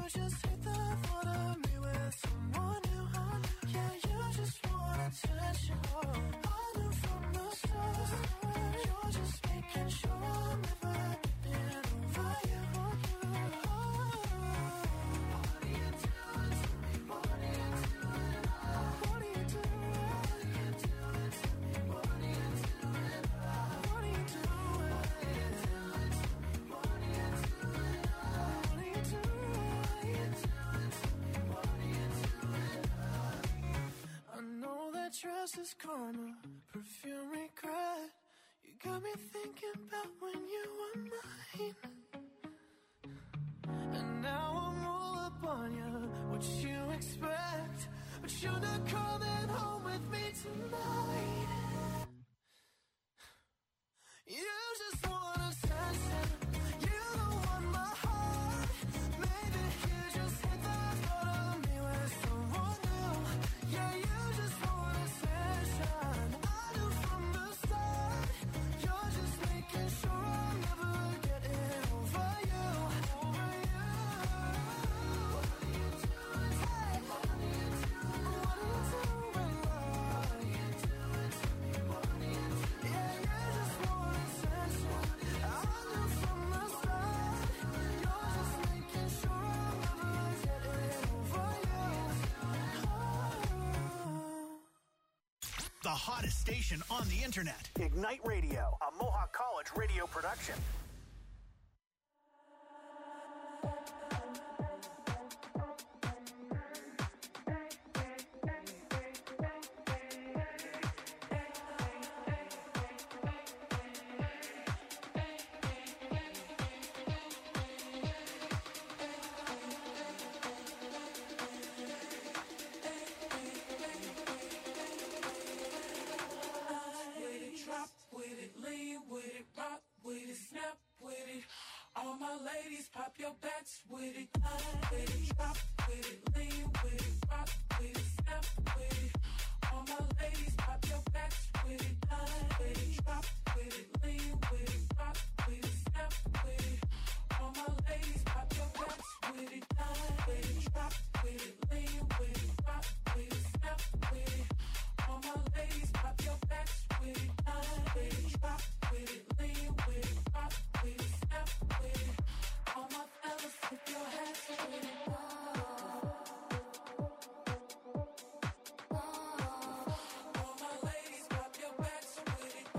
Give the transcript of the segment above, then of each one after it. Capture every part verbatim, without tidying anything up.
just hate the thought of me with someone new. Yeah, you just want attention. I knew from the start. You're just making sure I'm never getting over you. What are you doing to me? What are you doing? What are you doing? What are you doing to me? What are you doing? What are you doing? What are you doing? What are you doing? What are you doing? I know that dress is karma, perfume regret. You got me thinking about when you were mine. And now I'm all up on you, what you expect. But you're not coming home with me tonight. You just want attention. You don't want my heart. Maybe you just hit the thought of me with someone new. Yeah, you just want attention. I knew from the start. You're just making sure I'm never getting over you. Over you. What are you doing? Hey. What are you doing? What are you doing? What are you doing to me? What are you doing? Yeah, you just want attention. I knew from the start. You're just making sure I'm never getting over you. The hottest station on the internet. Ignite Radio, a Mohawk College radio production. With it, drop with it, lean with it, rock with it, snap with it. All my ladies, pop your backs with it. With it, drop with it, lean with it, rock with it, snap with it. All my ladies, pop your backs with it. With it, drop with it, lean with it, rock with it, snap with it. All my ladies, pop your backs with it. With it, drop with it, lean with it, rock with it, snap with it. All my ladies, pop your backs with it. With it, drop with it, lean with it, rock with it, snap with it. All my fellas, flip your hats with it. All my ladies, pop your backs with it.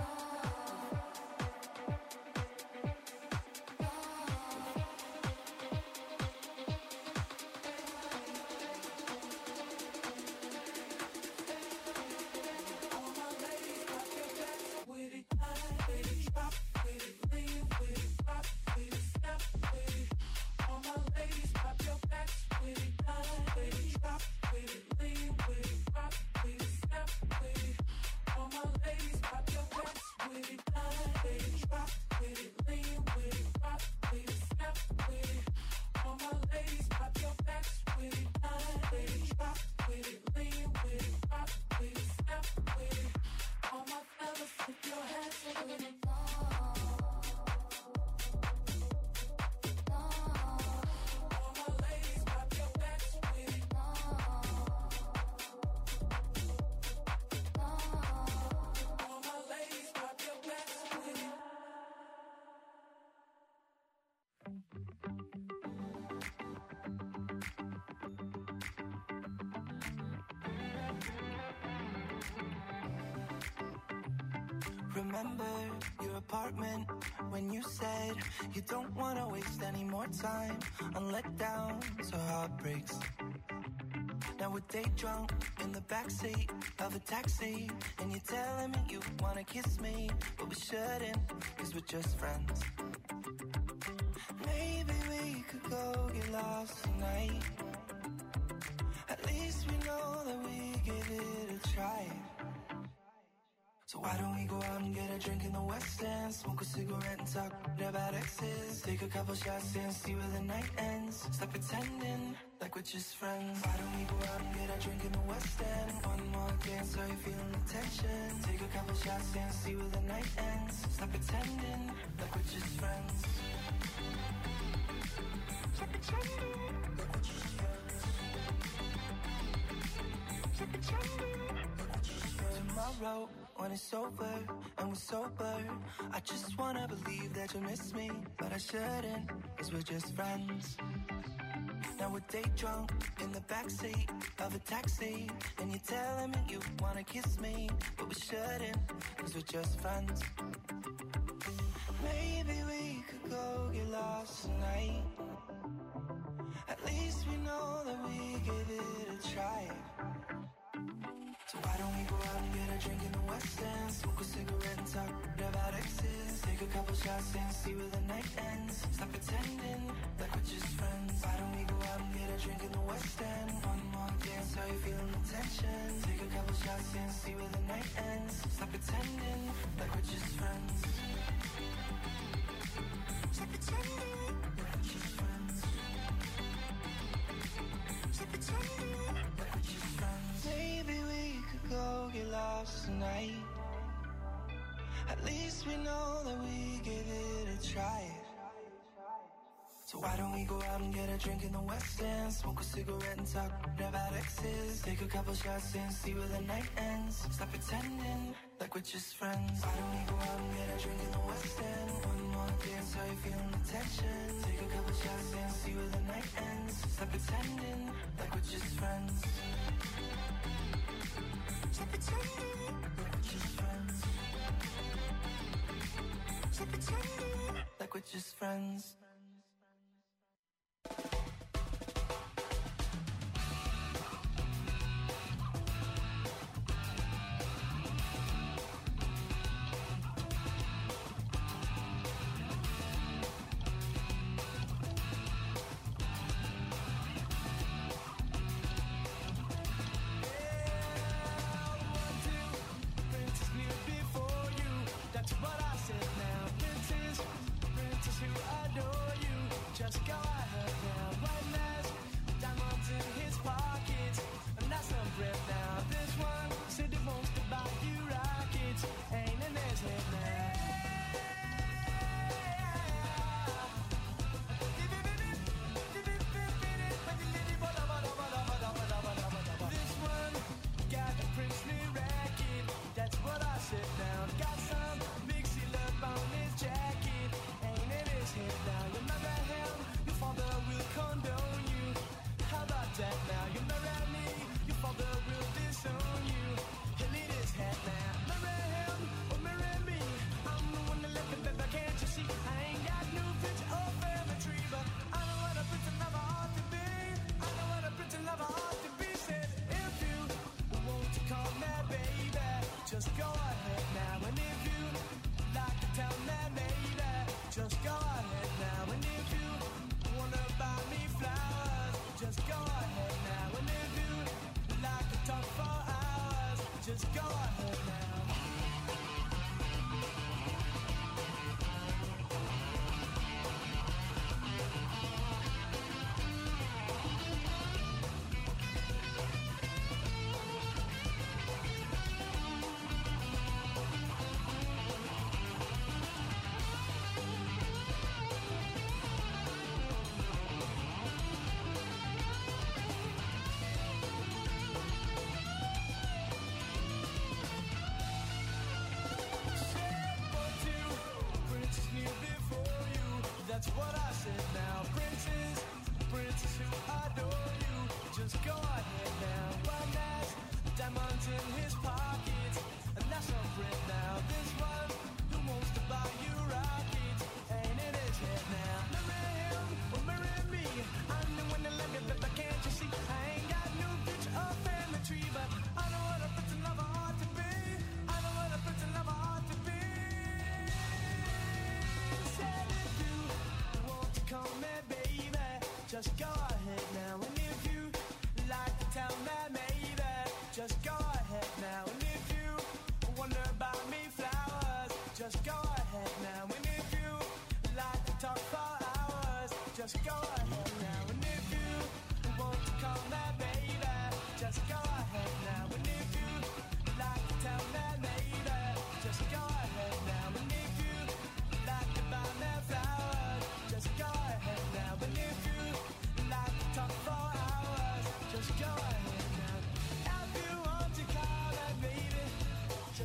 All my ladies, pop your backs with it. With it, drop with it, lean with it, rock with it, snap with it. All my ladies, pop your backs with it. With it, drop with it, lean with it, rock with it, snap with it. All my ladies, pop your backs with it. With it, drop with it, lean with it, rock with it, snap with it. All my ladies, pop your backs with it. With it, drop with it, lean with it, rock with it, snap with it. All my fellas, flip your hats with it. All my ladies, pop your backs with it. All my ladies, pop your backs with it. Remember your apartment when you said you don't want to waste any more time on letdowns or heartbreaks. Now we're day drunk in the backseat of a taxi, and you're telling me you want to kiss me, but we shouldn't, cause we're just friends. Maybe we could go get lost tonight. At least we know that we give it a try. So why don't we go out and get a drink in the West End, smoke a cigarette and talk about exes, take a couple shots and see where the night ends. Stop pretending like we're just friends. Why don't we go out and get a drink in the West End, one more dance, are you feeling the tension? Take a couple shots and see where the night ends. Stop pretending like we're just friends. Stop pretending like we're just wrote when it's over and we're sober. I just wanna believe that you miss me, but I shouldn't, cause we're just friends. Now we're day drunk in the backseat of a taxi, and you're telling me you wanna kiss me, but we shouldn't, cause we're just friends. Maybe we could go get lost tonight. At least we know that we gave it a try. So why don't we go out and get a drink in the West End, smoke a cigarette and talk about exes, take a couple shots and see where the night ends. Stop pretending like we're just friends. Why don't we go out and get a drink in the West End, one more dance, how you feeling the tension, take a couple shots and see where the night ends. Stop pretending like we're just friends. Stop pretending like we're just friends. Stop pretending like we're just friends. Maybe we could go get lost tonight. At least we know that we gave it a try. So why don't we go out and get a drink in the West End, smoke a cigarette and talk about exes, take a couple shots and see where the night ends. Stop pretending like we're just friends. Why don't we go out and get a drink in the West End, one more dance, how you feeling the tension, take a couple shots and see where the night ends. Stop pretending like we're just friends. Stop pretending like we're just friends. Stop pretending like we're just friends. That's what I said now. Princes, princes who adore you, just go ahead now. One has diamonds in his pockets, and that's not Brit now. This one who wants to buy you rockets ain't in his head now. Marry him or marry me, I'm the one that love you, but can't you see? I ain't got no picture or family tree, but I know what a prince and lover ought to be. I know what a prince and lover ought to be. Said if you want to call me baby, just go ahead now. And if you like to tell me maybe, just go ahead now. And if you wonder about me flowers, just go ahead now. And if you like to talk for hours, just go ahead now. And if you want to call me baby, just go ahead now. And if you like to tell me maybe, just go ahead now. And if you like to buy me flowers, just go ahead now. And if you like to talk for hours, just go ahead now. If you want to call me baby,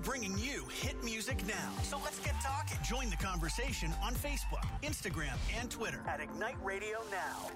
bringing you hit music now. So let's get talking. Join the conversation on Facebook, Instagram, and Twitter at Ignite Radio Now.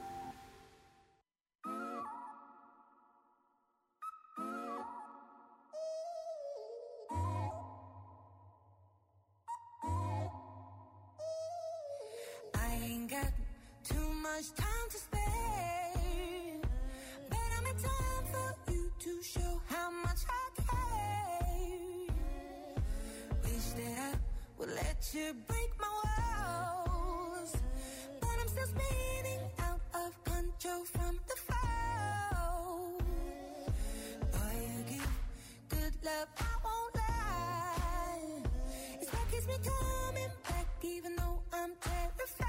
I ain't got too much time to spare, but I'm in time for you to show how much I care. Wish that I would let you break my walls, but I'm still spinning out of control from the fall. Boy, you give good love, I won't lie. It's what keeps me coming back, even though I'm terrified.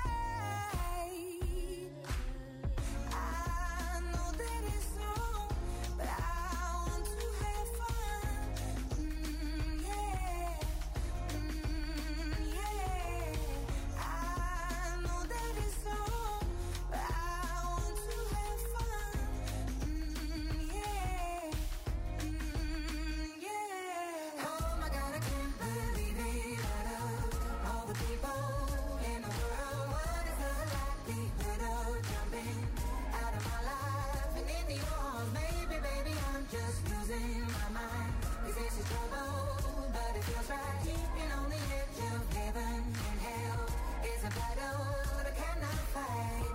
I know that it's wrong, but I want to have fun. Mm, yeah, mm, yeah. I know that it's wrong, but I want to have fun. Mm, yeah, mm, yeah. Oh my God, I can't believe it. Out of all the people in the world, what is the likelihood of jumping out of my life and into yours? Maybe, baby, I'm just losing my mind. 'Cause this is trouble, but it feels right. Keeping on the edge of heaven and hell is a battle that I cannot fight.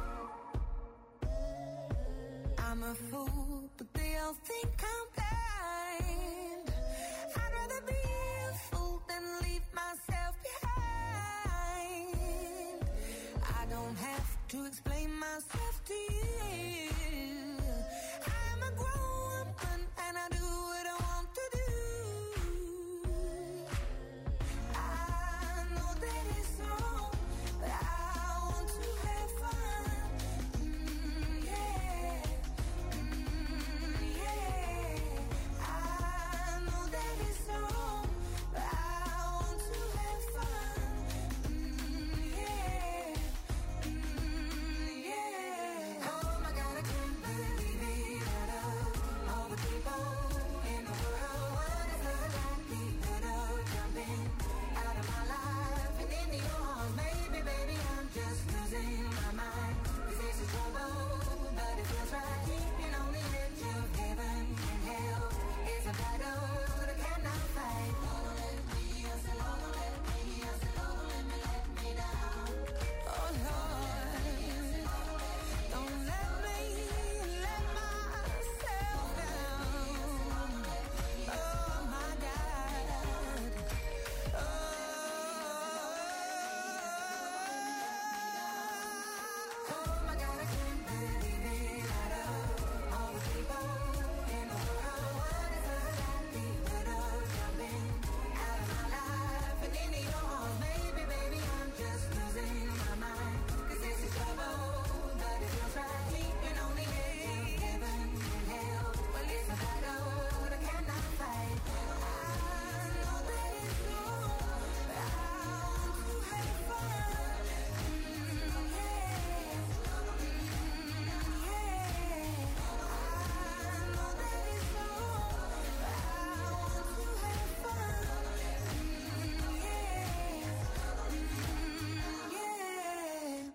I'm a fool, but they all think I'm blind. I'd rather be a fool than leave myself behind. I don't have to explain myself to you. I'm a grown woman and I do what I want to do. I know that it's wrong, but I want to have fun. Mm, yeah, mm, yeah. I know that it's wrong, but I want to have fun. Mm, yeah, mm, yeah. Oh my God, I can't believe it. Out of all the people in the world, what is the likelihood of jumping out of my life and into yours? Maybe, baby, I'm just losing my mind. 'Cause this is trouble, but it feels right. Keeping on the edge of heaven and hell is a battle that I cannot fight. Don't let me, I said, don't let me, I said, don't let me let me down. Oh Lord, don't let me let myself down. Oh my God. Oh, oh my God, I can't believe it. Out of all the people in the world, what is the likelihood of jumping out of my life and into yours? Maybe, baby, I'm just losing my mind. 'Cause this is trouble, but it feels right. Keeping on the edge of heaven and hell. Well, it's a battle that I cannot fight. I know that it's wrong, but I want to have fun. Mm, yeah, mm, yeah. I know that it's wrong, but I want to have fun. Mm, yeah, mm, yeah.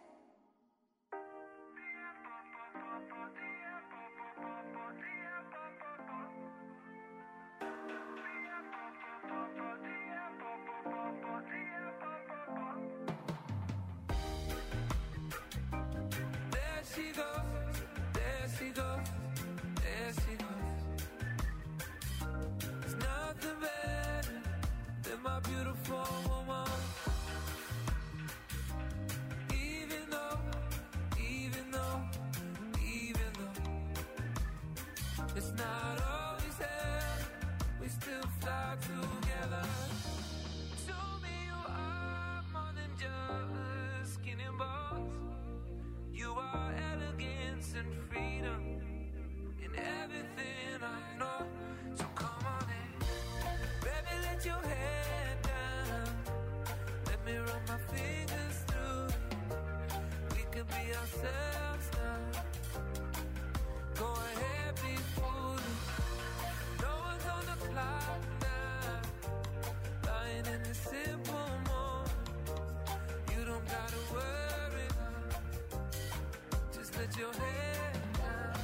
There she goes, there she goes, there she goes. There's nothing better than my beautiful woman. Even though, even though, even though it's not always there, we still fly together. Show me you are more than just skin and bones. You are elegance and freedom in everything I know. So come on in, baby, let your head down. Let me run my fingers through it. We can be ourselves now. Go ahead, be foolish. No one's on the clock now. in the simple moment. You don't gotta worry. Just let your head down.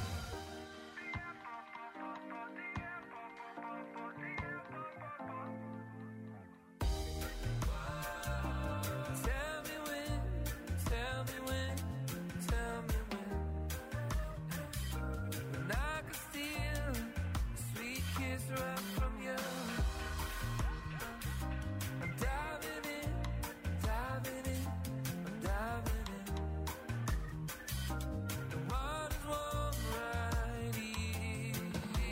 Tell me when, tell me when, tell me when. When I could steal a sweet kiss right from you. I'm diving in, diving in, I'm diving in. The water's warm right here.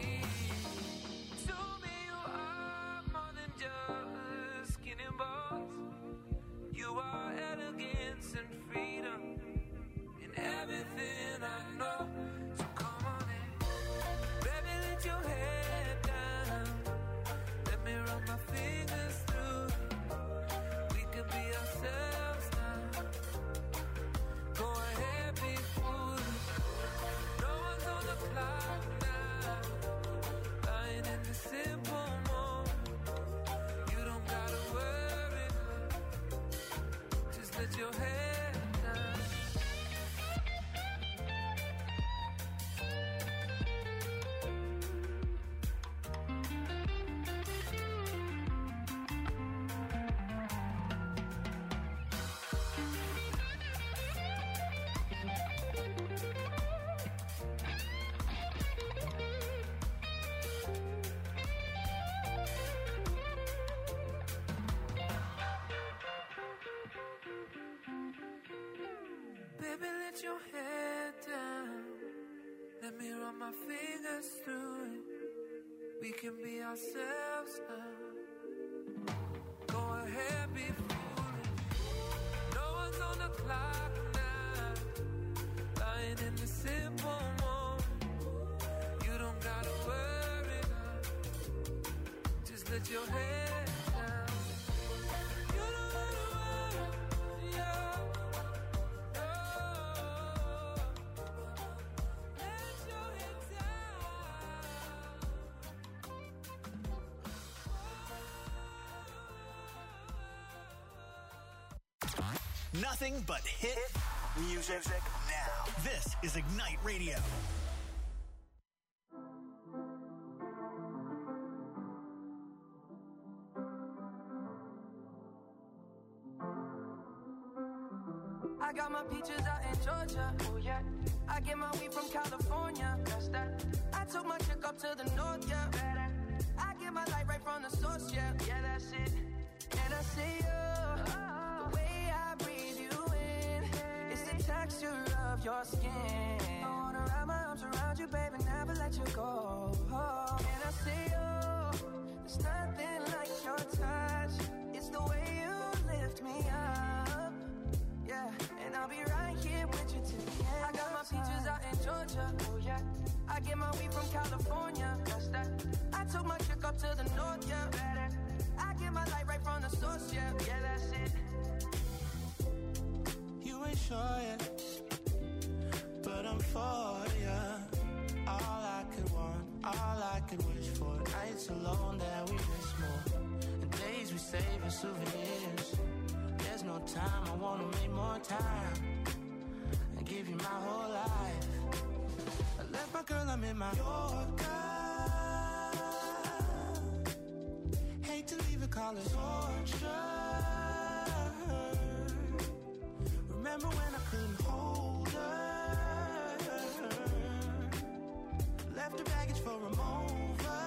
Show me you are more than just skin and bones. You are elegance and freedom in everything I know. So come on in, baby, let your head down. Let me run my fingers through it. We could be ourselves now. Go ahead, be foolish. No one's on the clock now. Lying in the simple moment. You don't gotta worry. Just let your head down. Baby, let your head down. Let me run my fingers through it. We can be ourselves now. Go ahead, be foolish. No one's on the clock now. Lying in the simple moment. You don't gotta worry now. Just let your head down. You don't gotta worry, yeah. Nothing but hit music now. This is Ignite Radio. I got my peaches out in Georgia, oh yeah. I get my weed from California, that's that. I took my chick up to the north, yeah. Better. I get my light right from the source, yeah. Yeah, that's it. And I see you, the way I breathe you in. It's the texture of your skin. I wanna wrap my arms around you, baby, never let you go. Oh, and I see you, there's nothing like your touch. It's the way you lift me up. Yeah, and I'll be right here with you till the end. I got my peaches out in Georgia, oh yeah. I get my weed from California, that's that. I took my chick up to the north, yeah. Better. I get my light right from the source, yeah. Yeah, that's it. You ain't sure yet, but I'm for ya. All I could want, all I could wish for. Nights alone that we miss more, and days we save as souvenirs. There's no time, I wanna make more time and give you my whole life. I left my girl, I'm in my Yorker. Hate to leave it, call it torture. Remember when I couldn't hold her? Left the baggage for a mover.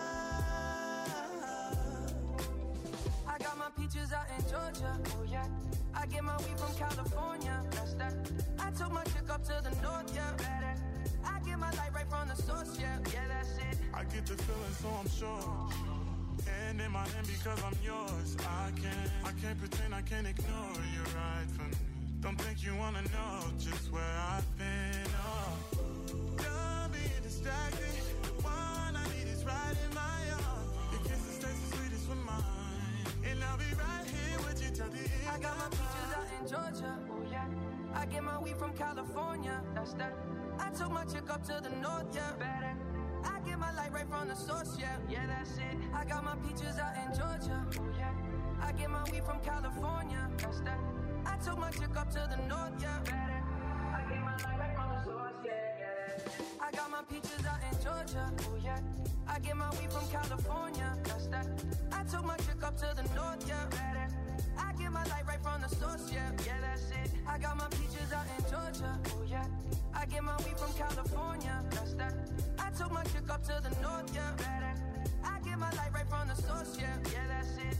I got my peaches out in Georgia, oh yeah. I get my weed from California, that's that. I took my chick up to the north, yeah. Better. I get my light right from the source, yeah. Yeah, that's it. I get the feeling, so I'm sure. And in my hand because I'm yours. I can't, I can't pretend, I can't ignore you right from me. Don't think you wanna know just where I've been. Oh, don't be distracted. The one I need is right in my arms. Your kisses taste the sweetest with mine, and I'll be right here with you till the end. I got my peaches out in Georgia, oh yeah. I get my weed from California, that's that. I took my chick up to the north, yeah. Better. I get my light right from the source, yeah. Yeah, that's it. I got my peaches out in Georgia, oh yeah. I get my weed from California. That's that. I took my chick up to the north, yeah. Better. I get my life right from the source, yeah, yeah. I got my peaches out in Georgia, oh yeah. I get my weed from California. That's that. I took my chick up to the north, yeah. Better. I get my light right from the source, yeah, yeah, that's it. I got my peaches out in Georgia, oh yeah. I get my weed from California, that's that. I took my chick up to the north, yeah, better. I get my light right from the source, yeah, yeah, that's it.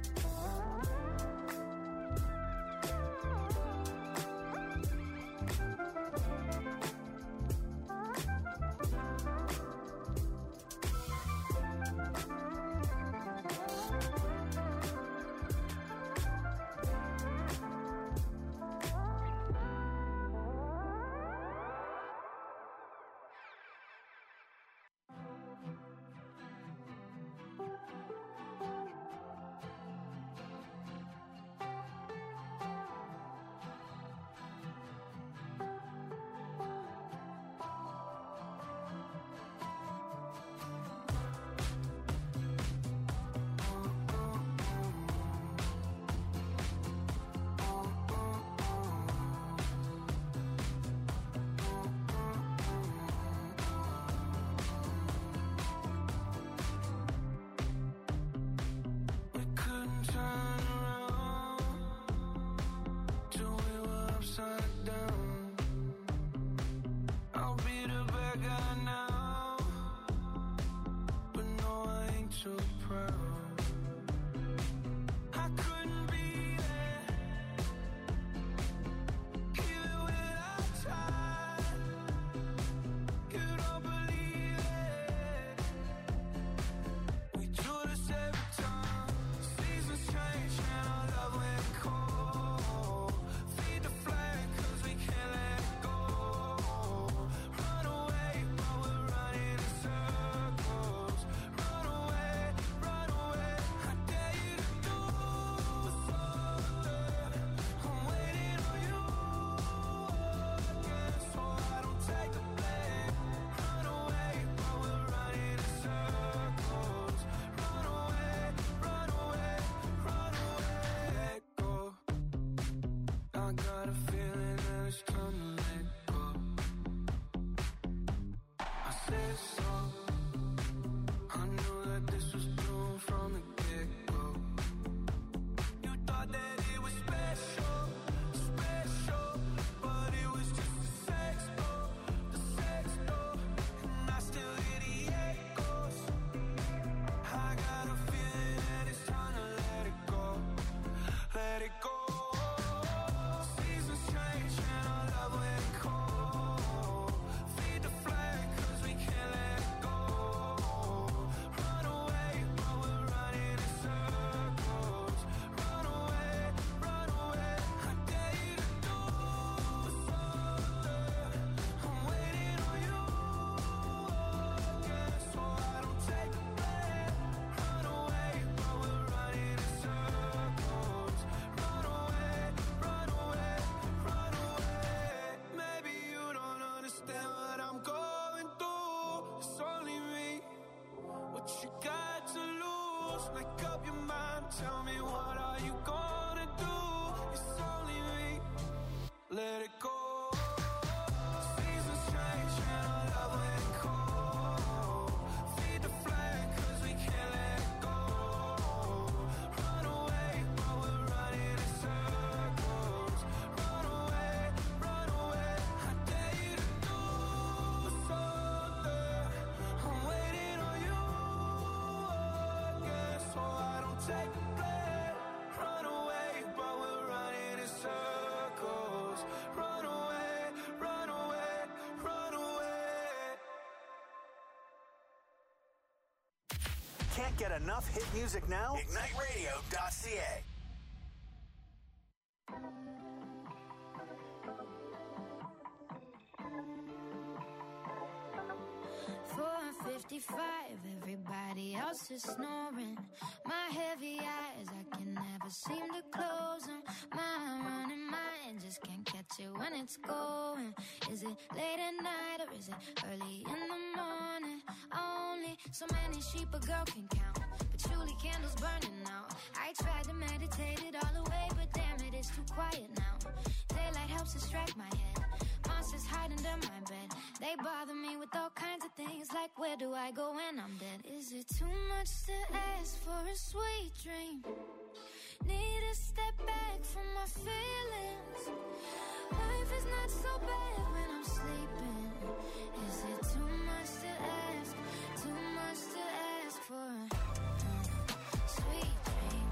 Can't get enough hit music now? Ignite Radio dot C A. four fifty-five, everybody else is snoring. My heavy eyes, I can never seem to close them. My running mind just can't catch it when it's going. Is it late at night or is it early in the morning? Only so many sheep a girl can count, but patchouli candles burning out. I tried to meditate it all away, but damn it, it's too quiet now. Daylight helps distract my head. Monsters hide under my bed. They bother me with all kinds of things, like where do I go when I'm dead? Is it too much to ask for a sweet dream? Need to step back from my feelings. Life is not so bad when I'm sleeping. Is it too much to ask? Too much to ask for a uh, sweet dream?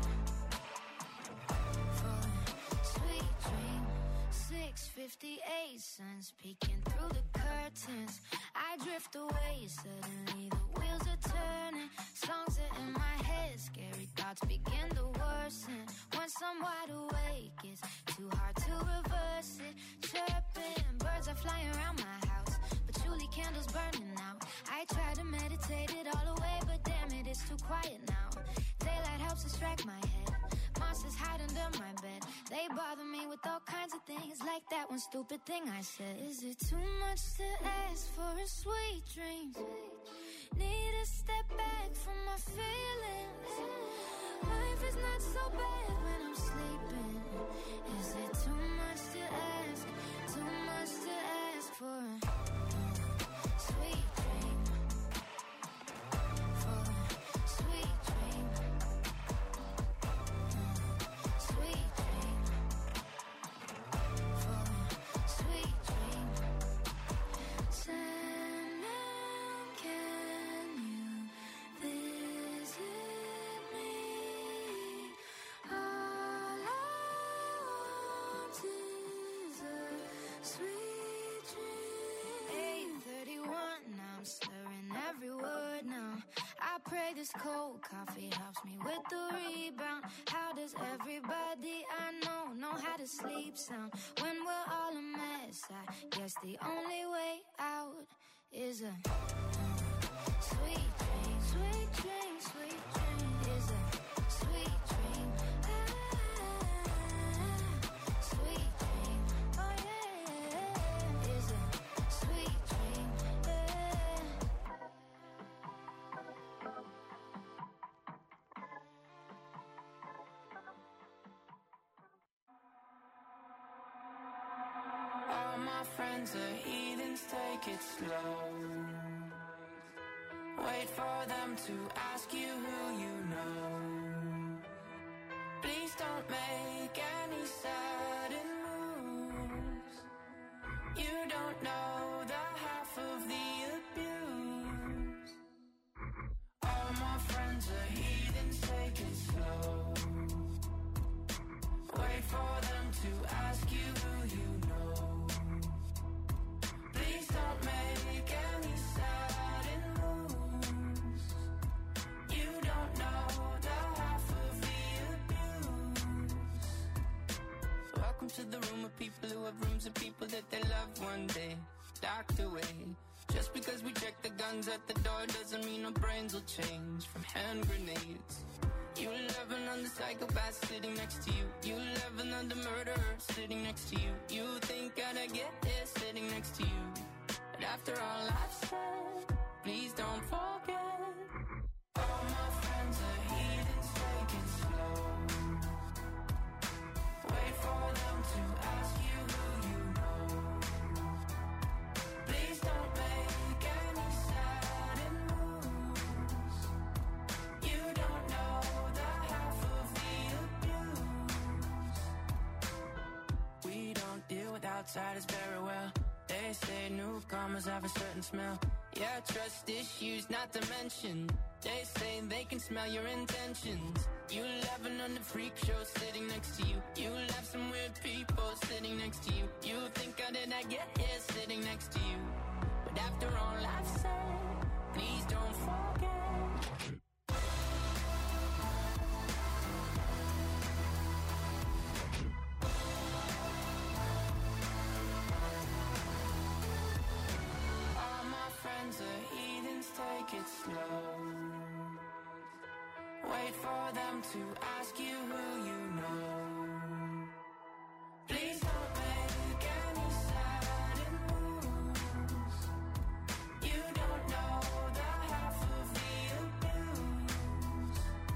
For a sweet dream. six fifty-eight, sun's peeking through the curtains. I drift away, suddenly the wheels are turning. Songs are in my head, scary thoughts begin to worsen. Once I'm wide awake, it's too hard to reverse it. Chirping, birds are flying around my house, patchouli candles burning out. I try to meditate it all away, but damn it, it's too quiet now. Daylight helps distract my head. Monsters hide under my bed. They bother me with all kinds of things, like that one stupid thing I said. Is it too much to ask for a sweet dream? Need to step back from my feelings. Life is not so bad when I'm sleeping. Is it too much to ask? Too much to ask for a sweet dream? For a sweet dream. Sweet dream. For a sweet dream. Sandman, can you visit me? All I want is a sweet dream. eight thirty-one, now I'm slurring every word now. I pray this cold coffee helps me with the rebound. How does everybody I know know how to sleep sound? When we're all a mess, I guess the only way out is a sweet dream, sweet dream, sweet dream. Is a sweet dream. Ah, sweet dream. Oh yeah, is a sweet dream. Yeah. All my friends are heathens, take it slow. Wait for them to ask you who you know. Please don't make any sudden moves. You don't know the half of the abuse. All my friends are heathens, take it slow. Wait for them to ask you who you know. Please don't make any sudden moves. You don't know the half of the abuse. Welcome to the room of people who have rooms of people that they love one day docked away. Just because we check the guns at the door doesn't mean our brains will change from hand grenades. You love another psychopath sitting next to you. You love another murderer sitting next to you. You think I'd get here sitting next to you. But after all I've said, please don't forget. All my friends are heathens, take it slow. Wait for them to ask you who you know. Please don't make any sudden moves. You don't know the half of the abuse. We don't deal with outsiders very well. They say newcomers have a certain smell. Yeah, trust issues not to mention. They say they can smell your intentions. You laughing on the freak show sitting next to you. You laugh some weird people sitting next to you. You think how did I get here sitting next to you? But after all I've said, please don't forget. All my friends are heathens, take it slow. Wait for them to ask you who you know. Please don't make any sudden moves. You don't know the half of the abuse.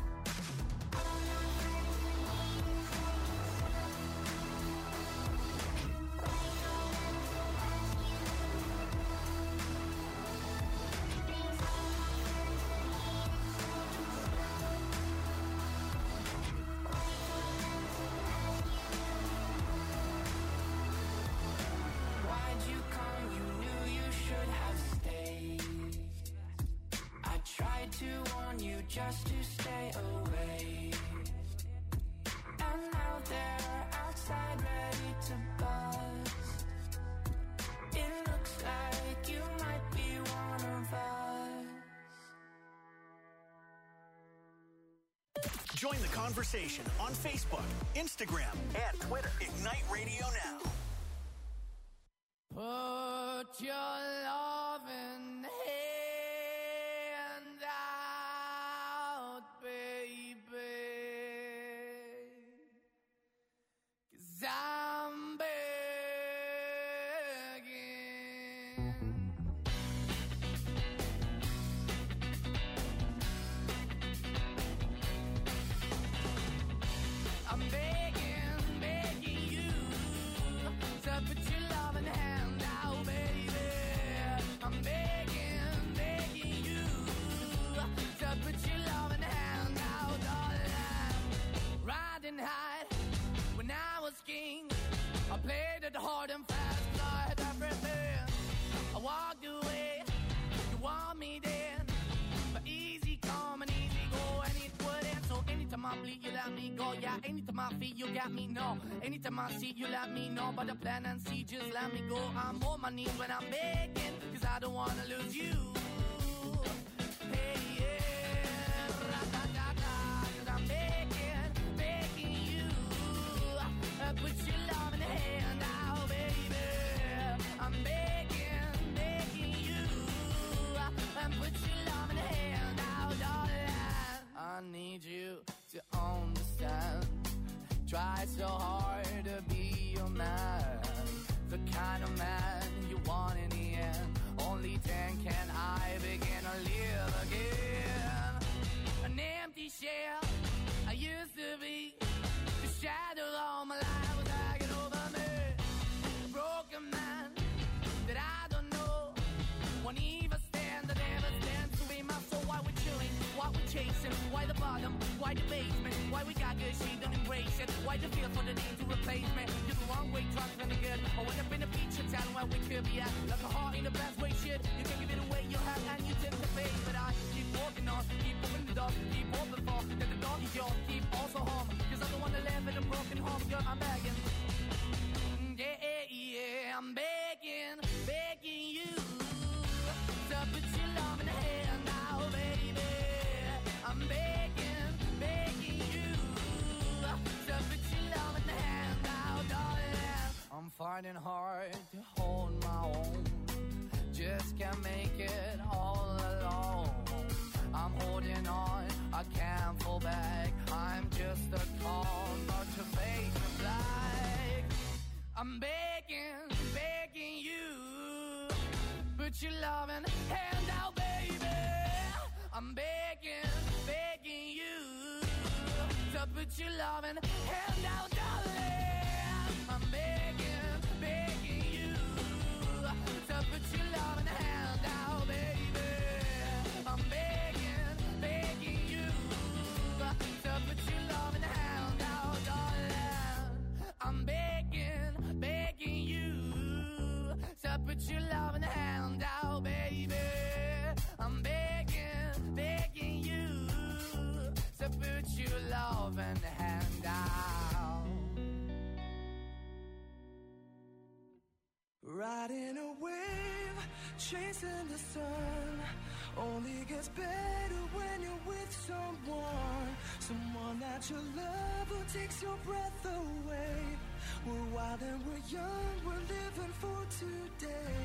just to stay away. And now they're outside ready to buzz. It looks like you might be one of us. Join the conversation on Facebook, Instagram, and Twitter. Ignite Radio Now. Put your loving hand out, baby, 'cause I'm begging. I'm begging, begging you to put your loving hand out, baby. I'm begging, begging you to put your loving hand out, darling. Riding high when I was king, I played it hard and fast, I had everything. I walked away, you want me then, but easy come and easy go, and it wouldn't. So anytime I bleed, you let me go. Yeah, anytime I feel, you got me, no. Anytime I see, you let me know. But the plan and see, just let me go. I'm on my knees when I'm begging, 'cause I don't wanna lose you. Hey, yeah, ra-da-da-da, 'cause I'm begging, begging you. Uh, put your love in the hand out, baby. I'm begging, begging you. Uh, and put your love in the hand out, darling. I need you to understand. Try so hard to be your man, the kind of man you want in the end. Only then can I begin to live again. An empty shell I used to be, the shadow all my life was hanging over me. A broken man that I don't know won't even stand, that never stands to be my soul. Why we chilling, why we chasing, why the bottom, why the basement, why we got good, she don't embrace it, why the feel for the need to replace me. You're the wrong way, trying to be good. I went up in the feature town where we could be at, like a heart in the best way, shit. You can give it away, you have, and you tend to pay. But I keep walking on, keep moving the dog, keep open for that the dog is yours, keep also home, 'cause I don't wanna live in a broken home, girl, I'm begging. Yeah, yeah, yeah, I'm begging, begging you to put your love in the hand now, baby. I'm begging, begging you to put your love in the hand now, darling. I'm finding hard to hold my own, just can't make it all alone. I'm holding on, I can't fall back. I'm just a call, but your face is black. I'm begging, begging you, put your loving hand out, baby. I'm begging, begging you to put your loving hand out, darling. I'm begging, begging you to put your loving hand out, baby. I'm begging, begging you to put your loving hand out, darling. I'm begging, begging you to put your loving hand out, baby. I'm begging, begging you to put your loving hand out. Riding a wave, chasing the sun. Only gets better when you're with someone. Someone that you love who takes your breath away. We're wild and we're young, we're living for today.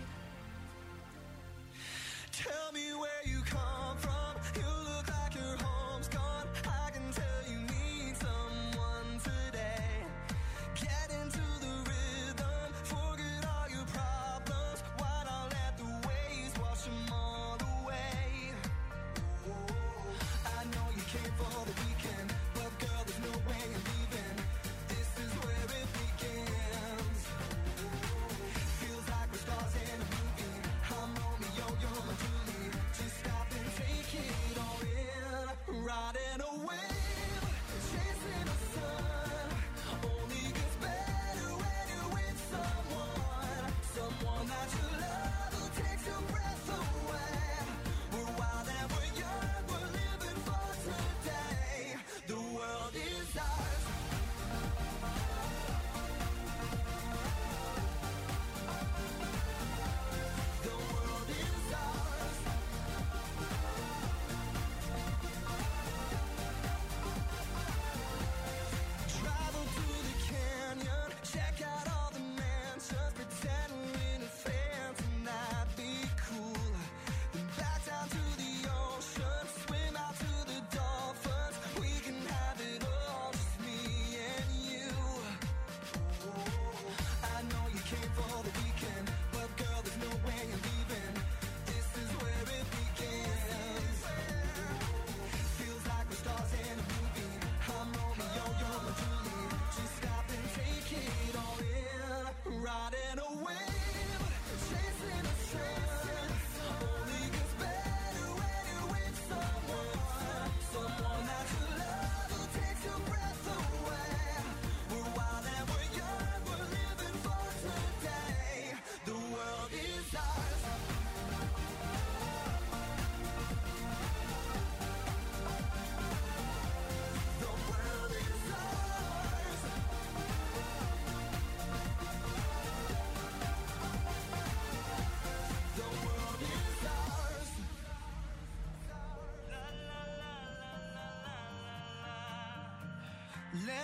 Tell me where you come from. You look like your home's gone. I can tell you need someone today. Get into the rhythm, forget all your problems. Why not let the waves wash them all away? I know you came for the weekend, but girl, there's no way you're leaving. This is where it begins. Feels like we're stars in a movie. I'm Romeo, you're my Julie. Just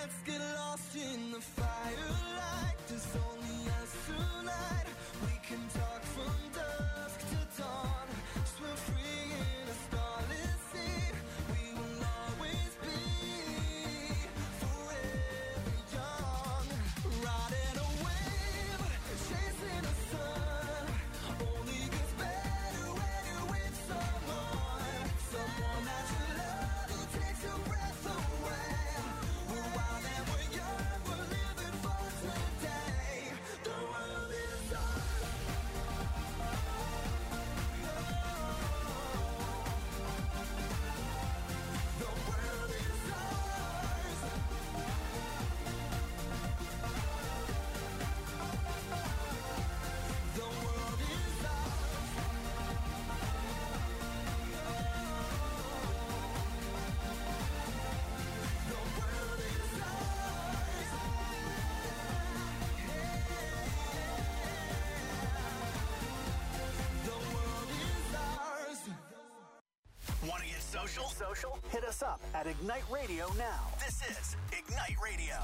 Let's get lost in the firelight. There's only us tonight. We can talk from dusk to dawn. Swim free in a starless sea. We will always be forever young. Riding a wave, chasing the sun. Only gets better when you're with someone. Someone that you love who takes your breath away. We're wild and we're young, we're living for today. The world is ours. The world is ours. The world is ours. The world is ours. The world is ours. Want to get social? Social? Hit us up at Ignite Radio now. This is Ignite Radio.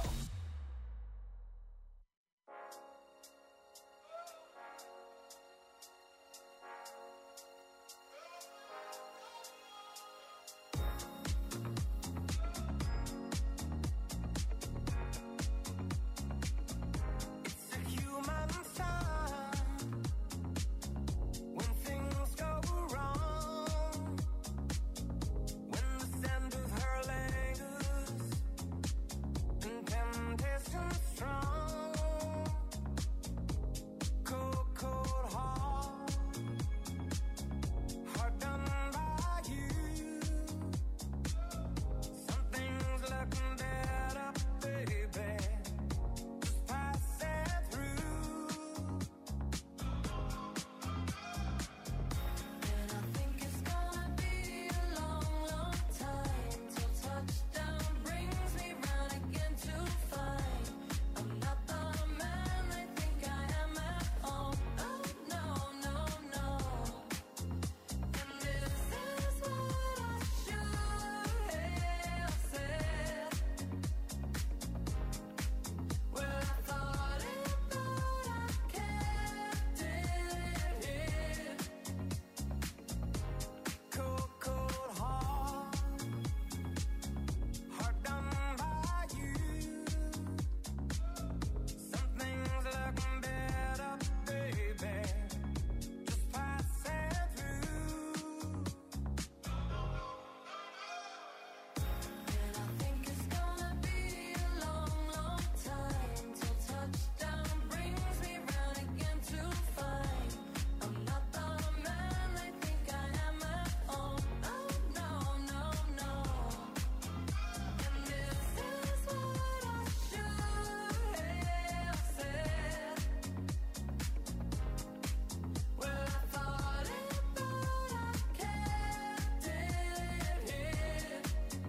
It's a human sign when things go wrong. When the scent of her lingers and temptation strong. Cold, cold heart, heart done by you. Something's looking better, baby. Just pass it through. And I think it's gonna be a long, long time till touchdown brings me round again to find I'm not the man they think I am at home. Oh no, no, no. And this is what I should have said. Well, I thought it, but I kept it hid. Cold, cold heart, heart done by you. Something's looking better, baby. Just pass it through. And I think it's gonna be a long, long time till touchdown brings me round again to find I'm not the man they think I am at home. Oh no, no, no. And this is what I should have said. Well, I thought it, but I kept it hid.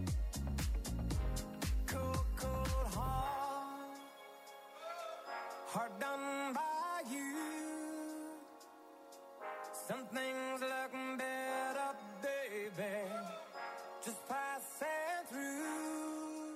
Cold, cold heart, heart done by you. Something's looking better, baby. Just pass it through.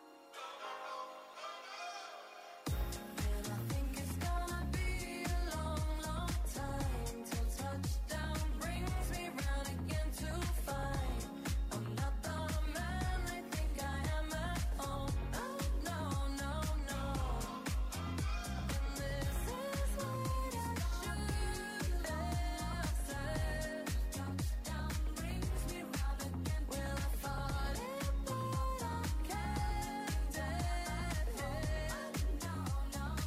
And I think it's gonna be a long, long time till touchdown brings me round again to find I'm not the man they think I am at home. Oh no, no, no. And this is what I should have said. Touchdown brings me round again. Well, I thought it, but I kept it hid. No, no, no.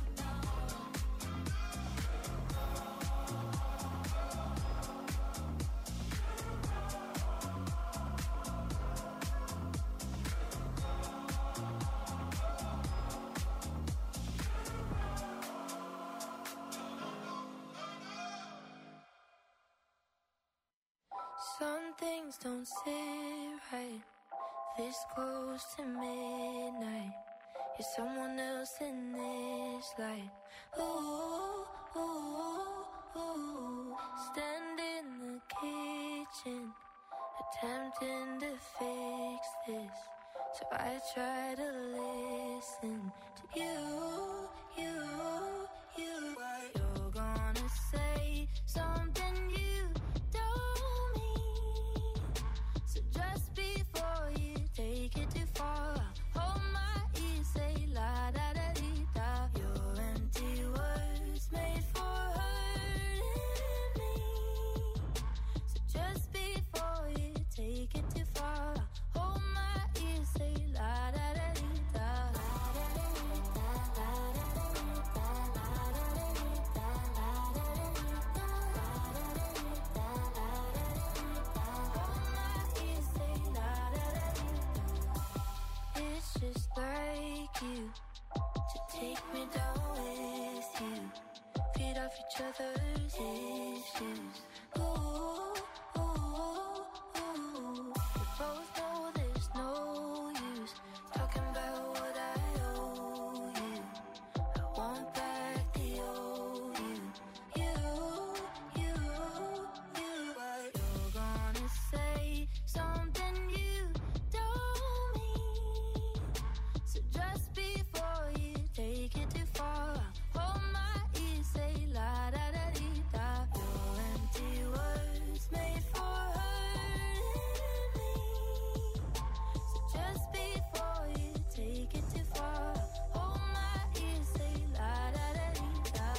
Some things don't sit right this close to midnight. You're someone else in this light. Ooh, ooh, ooh. Stand in the kitchen, attempting to fix this. So I try to listen to you, you, you. You're gonna say something you don't mean. So just before you take it too far, hold my ear, say la da da dee da. Your empty words made for hurting me. So just before you take it too far, hold my ear, say la da da dee da. It's just like you to take me down with you, feed off each other's issues. Ooh, ooh, ooh. We both know there's no use talking about what I owe you. I want back the old you, you, you, you. You're gonna say something you don't mean. So just before you take it too far, hold my ear, say la da da dee da. Your empty words made for hurting me. So just before you take it too far, hold my ear, say la da da dee da.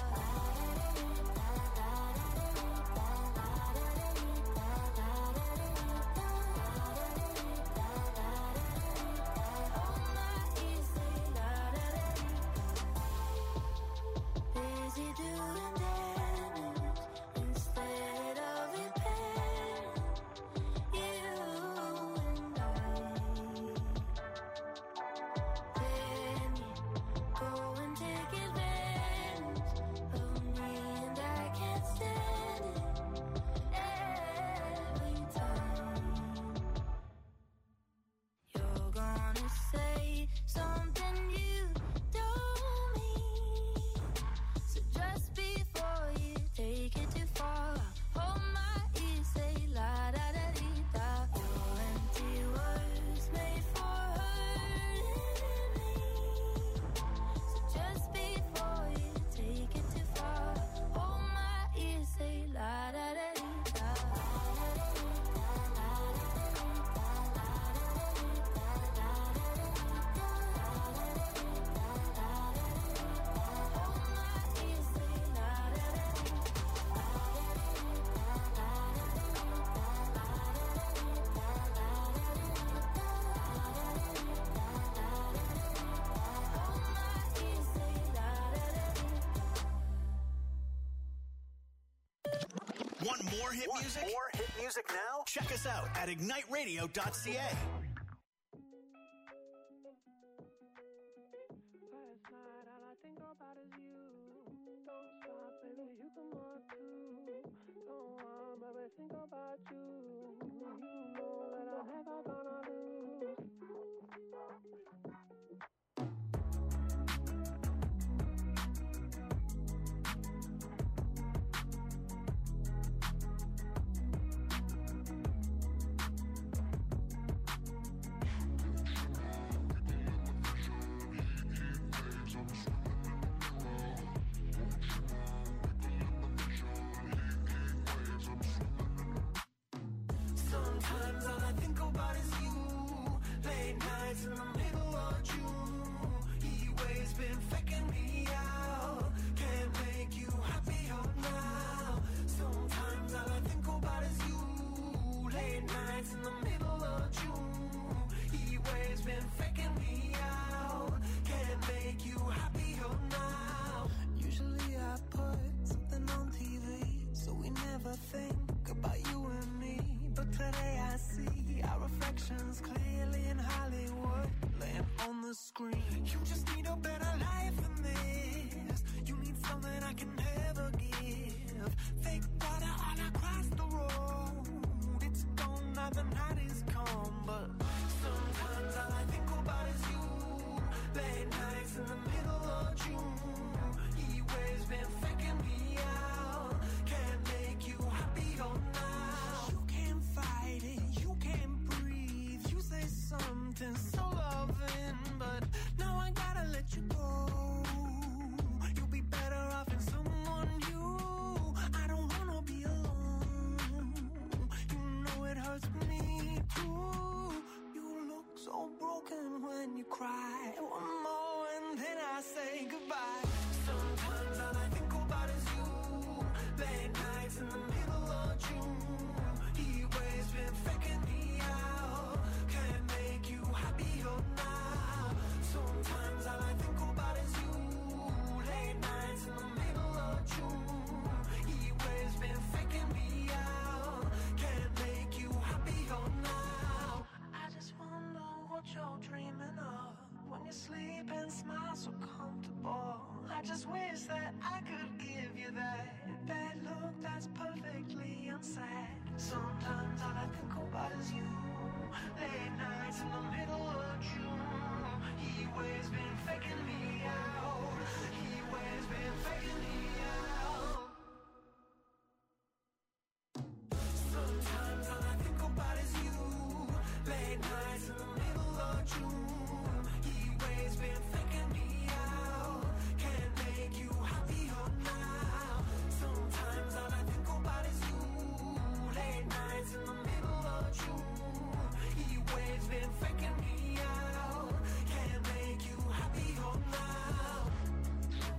Busy doing damage instead of repairing. You and I. Then you go and take advantage of me, and I can't stand it every time. You're gonna say something you don't mean. So just before you take it too far, hold my ear, say la da da dee da. Your empty words made for hurting me. So just before you take it too far, hold my ear, say la da da dee da. Want more hit music? More hit music now? Check us out at ignite radio dot c a. Last night, all I think about is you. Don't stop, baby, you come on too. Don't want, baby, think about you. You know that I'm never gonna lose. cry. One more and then I say goodbye. Sometimes all I think about is you. Late nights in the middle of June. He always been faking me out. Can't make you happier now. Sometimes all I think about is you. Late nights in the middle of June. He always been faking me out. Can't make you happier now. I just wonder what you're dreaming of when you sleep and smile so comfortable. I just wish that I could give you that bad look that's perfectly unsaid. Sometimes all I think about is you. Late nights in the middle of June. He always been faking me out. He always been faking me out. Sometimes all I think about is you. Late nights in the middle of June. He always been faking me out. Can't make you happier now. Sometimes all I think about is you. Late nights in the middle of June. He always been faking me out. Can't make you happier now.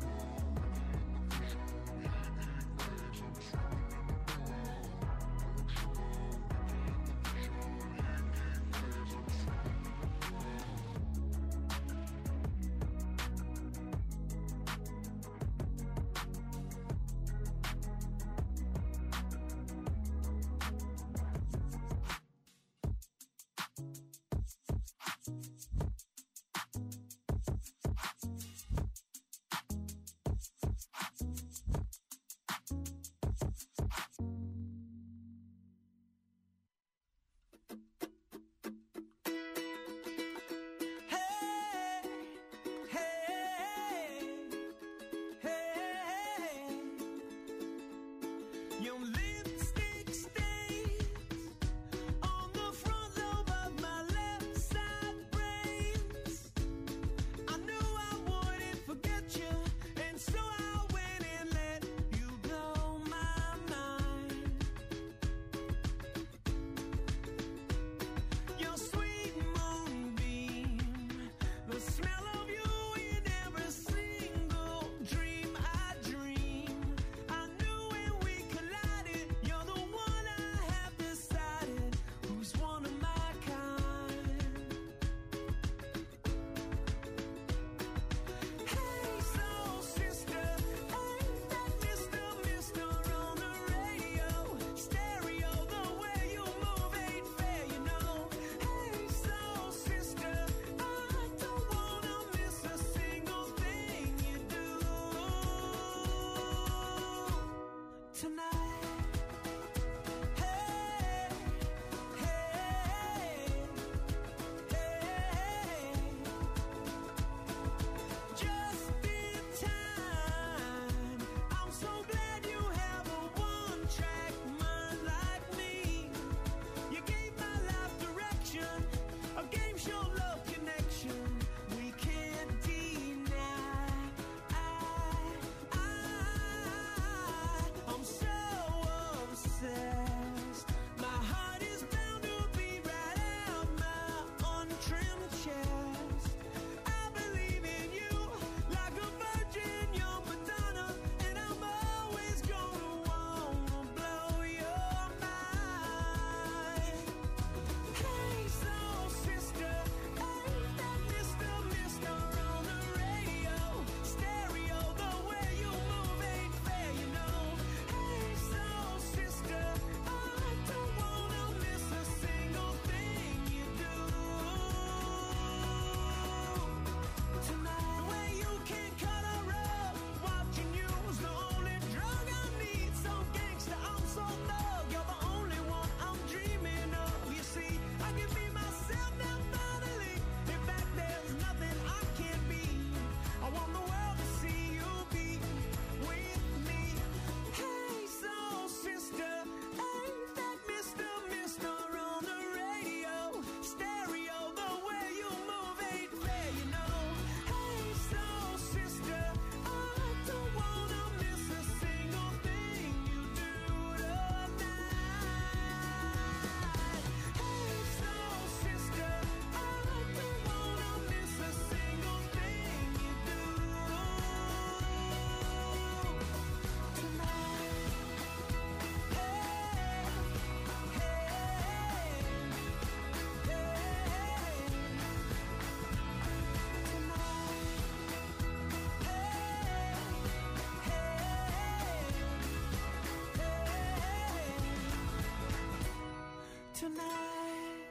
night.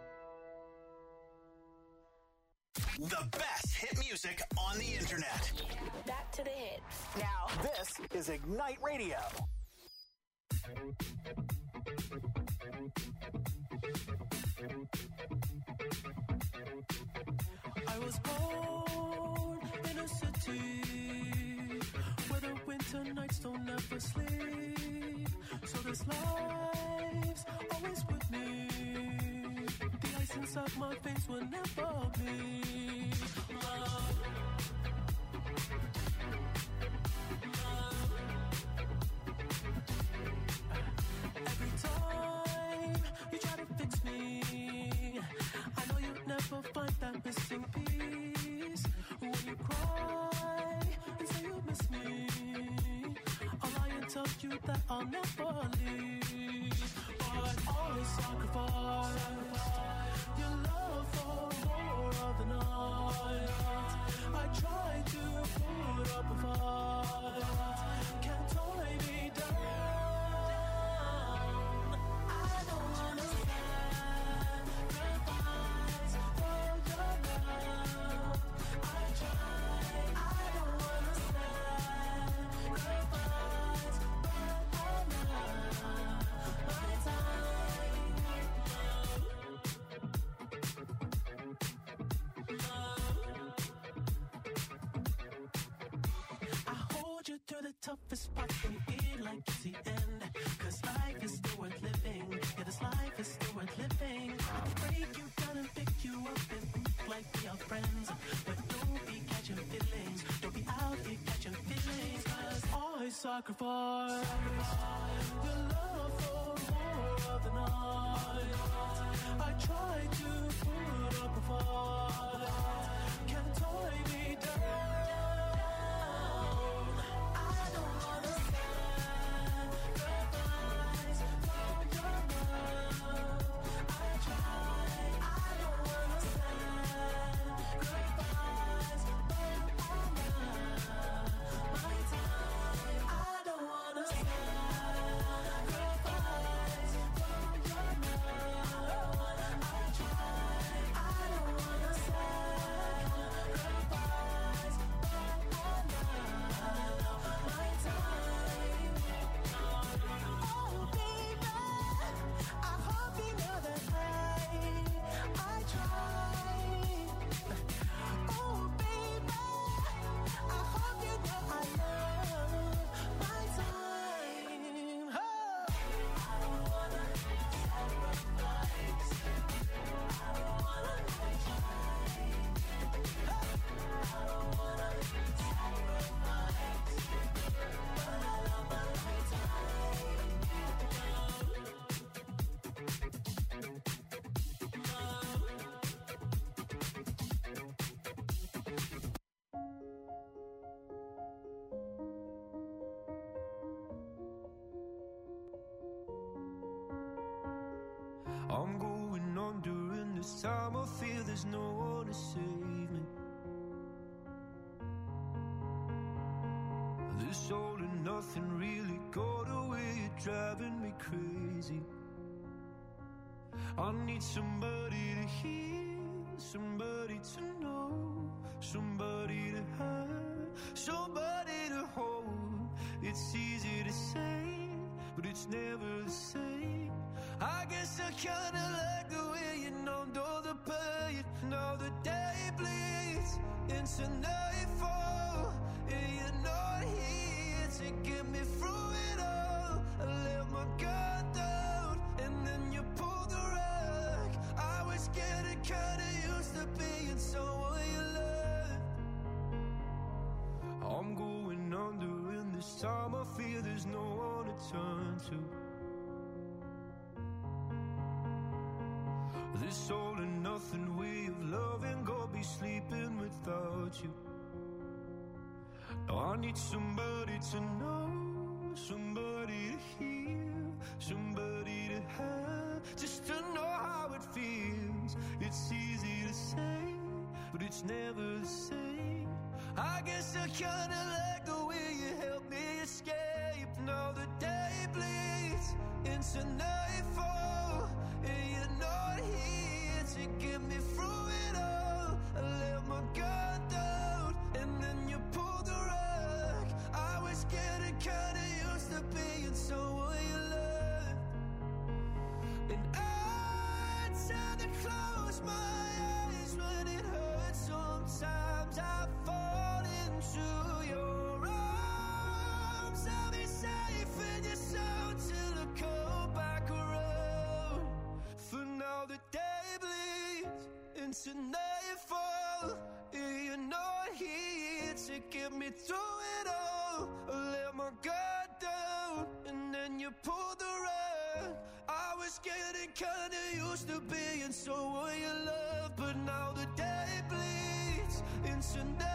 The best hit music on the internet. Back to the hits. Now, this is Ignite Radio. I was born in a city where the winter nights don't ever sleep. So this life's always with me. The ice inside my veins will never bleed. Love. Every time you try to fix me, I know you'll never find that missing piece. When you cry and say you miss me, I'll lie and tell you that I'll never leave. But always sacrifice your love for more of the night. I try to put up a fight, can't tie me down. I don't wanna sacrifice for your love. I try, I don't wanna sacrifice, but I'm not my time. I hold you through the toughest part and feel like it's the end. Cause life is still worth living. Yeah, this life is still worth living. I can break you down and pick you up and act like we are friends. But don't be catching feelings. Don't be out here catching feelings. Cause I sacrifice your love for more of the night. I try to put up a fight, can't tie me down. I don't wanna sacrifice for your love. I try, I don't wanna sacrifice, but I'm not my time. I don't wanna sacrifice for your love. I try, I don't wanna sacrifice, but I'm not my time. Oh baby, I hope you know that I, I try. Oh baby, I hope you know I love my time. Oh. I don't wanna sacrifice. I don't wanna try. I don't wanna sacrifice, but I love my time. I'm going on during this time. I feel there's no one to save me. This all and nothing really got away. You're driving me crazy. I need somebody to hear, somebody to know, somebody to have, somebody to hold. It's easy to say, but it's never the same. I guess I kinda like the way you numbed all the pain. Now the day bleeds into nightfall, and you're not here to get me through it all. I let my guard down, and then you pulled the rug. I was getting kinda used to being someone you loved. I'm going under, and this time I feel there's no one to turn to. This all and nothing way of loving, go be sleeping without you. Now I need somebody to know, somebody to hear, somebody to have, just to know how it feels. It's easy to say, but it's never the same. I guess I kinda like the way you help me escape. Now the day bleeds into nightfall, and you're to being someone you love. And I tend to close my eyes when it hurts. Sometimes I fall into your arms. I'll be safe in your soul till I come back around. For now the day bleeds into nightfall. You're not here to get me through it all. I let my guard down and then you pulled the rug. I was getting kinda used to being someone you love, but now the day bleeds into night.